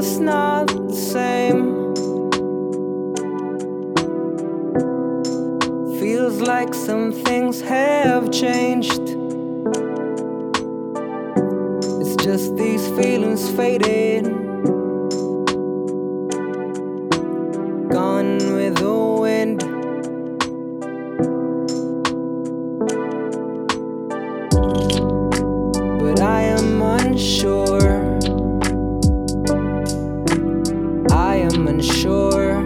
it's not the same. Feels like some things have changed. It's just these feelings faded, gone with the wind. But I am unsure. I am unsure.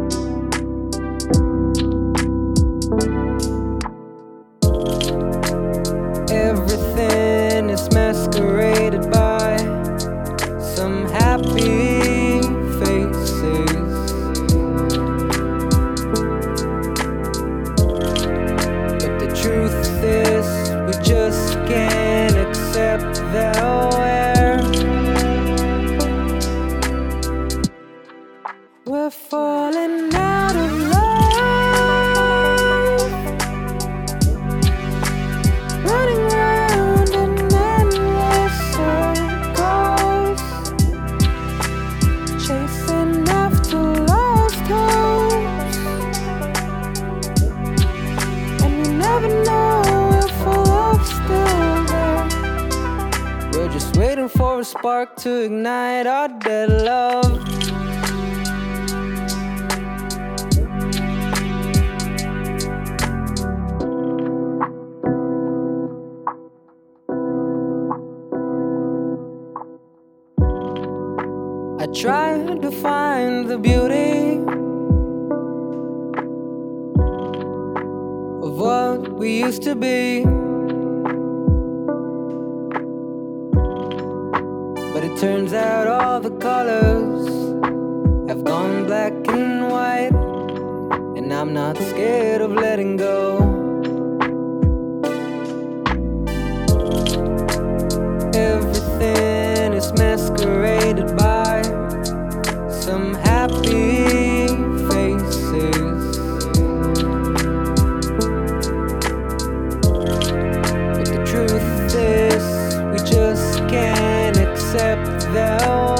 Everything is masqueraded by some happy faces. But the truth is, we just can't accept that we're falling out of love, running round in endless circles, chasing after lost hopes, and we never know if our love's still there. We're just waiting for a spark to ignite our dead love. I tried to find the beauty of what we used to be, but it turns out all the colors have gone black and white, and I'm not scared of letting go. Everything is masqueraded by some happy faces. But the truth is, we just can't accept that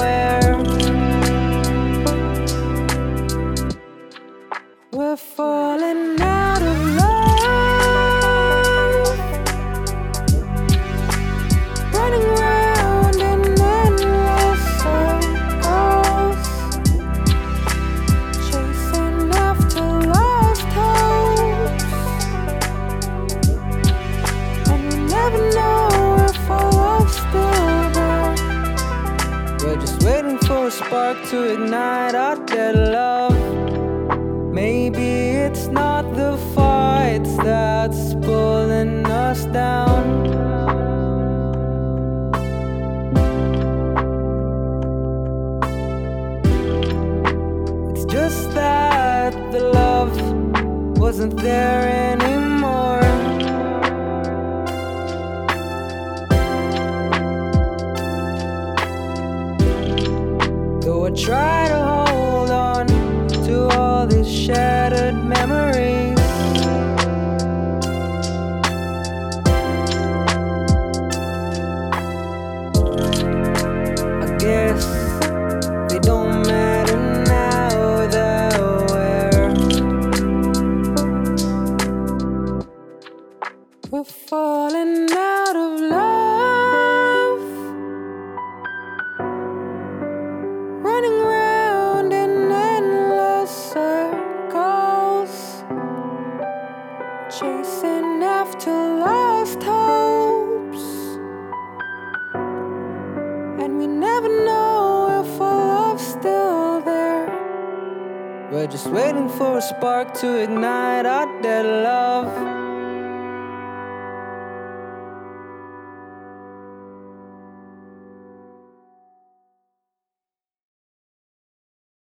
we're falling out of love, running round in endless circles, chasing after lost hopes, and we never know if our love's still there. We're just waiting for a spark to ignite our dead love. Maybe it's not the fights that's pulling us down. It's just that the love wasn't there anymore. Though I try to hold on to all these shattered memories, I guess they don't matter now that we're falling out of love, running round in endless circles, chasing after lost hopes, and we never know if our love's still there. We're just waiting for a spark to ignite our dead love.